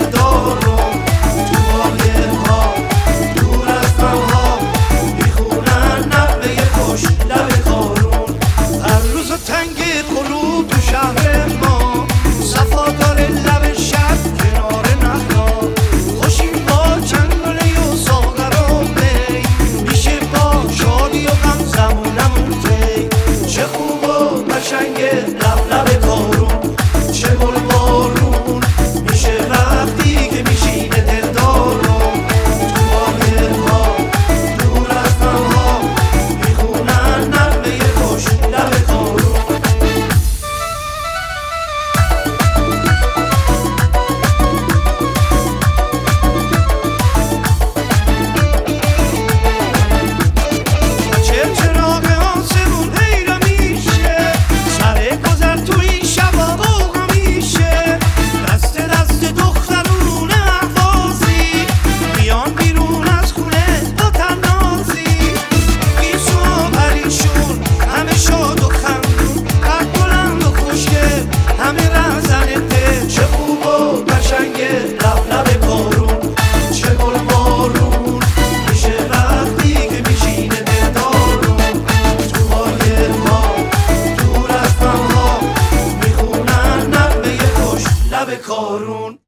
دلدار رو تو قایق‌ها دور از غم‌ها میخونن نغمه خوش لب کارون. هر روز تنگ غروب تو شهر ما صفا داره لب شب کنار نهرها، خوشیم با چنگله و ساغر و می میشه با شادی و غم زمونمون طی. چه خوب و قشنگه لب لب کارون، چه گل بارون میشه وقتی که میشینه دلدار رو تو قایق‌ها دور از غم‌ها میخونن نغمه خوش لب کارون. چراغ آسمون حیران میشه، سر گذر تو این شبا غوغا میشه، دست دست دخترون اهوازی بیان بیرون از خونه با تنازی، بیسو و پریشون همه شاد و خندون، قد بلند و خوشگل همه رهزن دل. چه خوب و قشنگه لب لب کارون، چه گل بارون میشه وقتی که میشینه دلدار رو تو قایق‌ها دور از غم‌ها میخونن نغمه خوش لب کارون.